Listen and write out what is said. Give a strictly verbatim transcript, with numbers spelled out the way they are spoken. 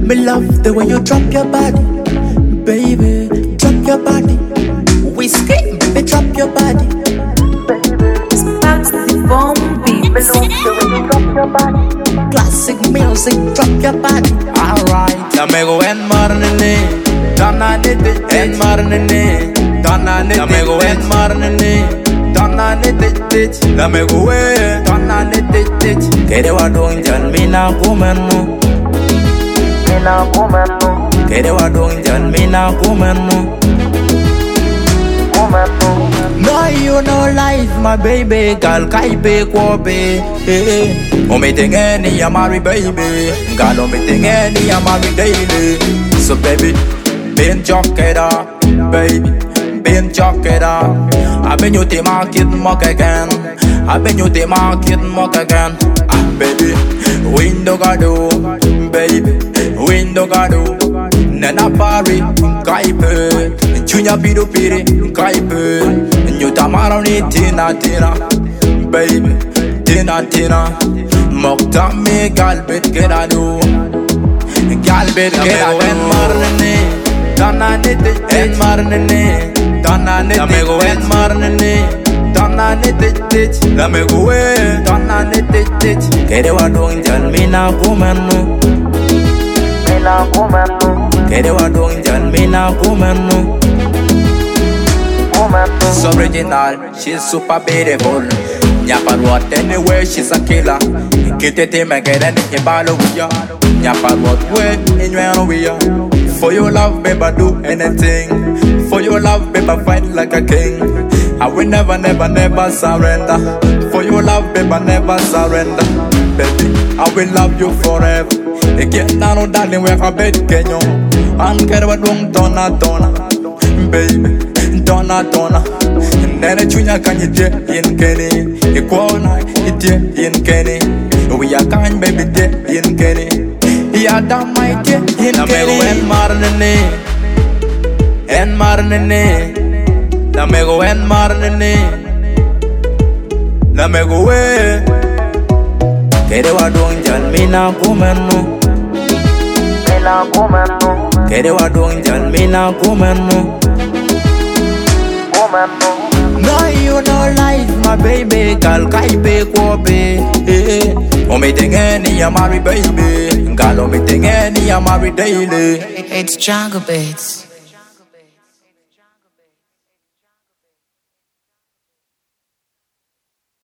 Me love the way you drop your body, baby. Drop your body. Whiskey, baby, drop your body. Sparks the bomb beats. Me love the way you drop your body. Classic music, drop your body. Alright. Amigo en marnene, dana nete en marnene, dana nete. Amigo en marnene, dana nete tete. Amigo we, dana nete tete. Kere wa dong jan mina kumenu, mina kumenu. Kere wa dong jan mina kumenu, kumenu. No, you no life, my baby. Girl, kaipe kwabe. Oh, me ting any, I'm married, baby. God, oh, me ting any, I'm married daily. So, baby, been jockeyed, baby, been jockeyed. I've been you to market mock again. I've been you to market mock again. Ah, baby, window gado, baby, window gado. Nana pari, kaipe. Chunya pido piri, kaipe. You tamaro ni tina tina, baby, tina tina. Mokta me galbet gerado, galbet gerado. En marnene, dana nete en marnene, dana nete. Amigo en marnene, dana nete tete. Amigo we, dana nete tete. Kere wa dong jan mina kumenu, mina kumenu. kere wa dong jan mina kumenu. She's original, she's super beautiful. Nyapal what anywhere, she's a killer. Kitete me get any kibalo with ya. Nyapal what way, in your way. For your love, baby, do anything. For your love, baby, fight like a king. I will never, never, never surrender. For your love, baby, never surrender. Baby, I will love you forever. Again, I know darling, we're a bed, can you? And get what don't donna, donna. Baby, donna, donna. Nene chunya kanye in Kenny. Ikwana, ite in Kenny. We are kind, baby, in Kenny. Ya damn my in Kenny. En marnene, en marnene. Lamego en marnene, lamego we. Kere wa dong jan mina kumenu, Mina kumenu, kere wa dong jan mina kumenu. kumenu. No, you no life, my baby. Girl, kaipe kwabe. Oh, me ting any, I'm married, baby. Girl, oh, me ting any, I'm married daily. It's Jungle Beats.